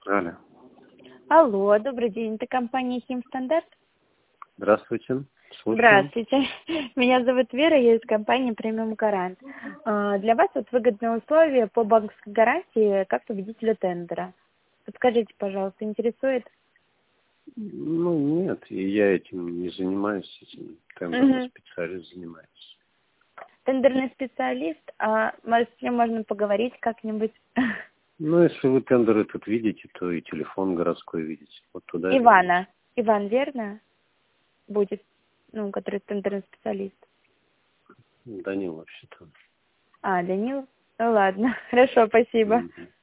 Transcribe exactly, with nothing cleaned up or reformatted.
Алло. Алло, добрый день, это компания «Химстандарт». Здравствуйте. Слушаю. Здравствуйте. Меня зовут Вера, я из компании «Премиум Гарант». А, Для вас вот выгодные условия по банковской гарантии как победителя тендера. Подскажите, пожалуйста, интересует? Ну, нет, и я этим не занимаюсь, этим тендерный Мгм. специалист занимается. Тендерный специалист, а может, с ним можно поговорить как-нибудь? Ну, если вы тендер этот видите, то и телефон городской видите. Вот туда и звоните. Ивана. Иван, верно? Будет, ну, который тендерный специалист. Данил вообще-то. А, Данил? Ну ладно, хорошо, спасибо. Мгм.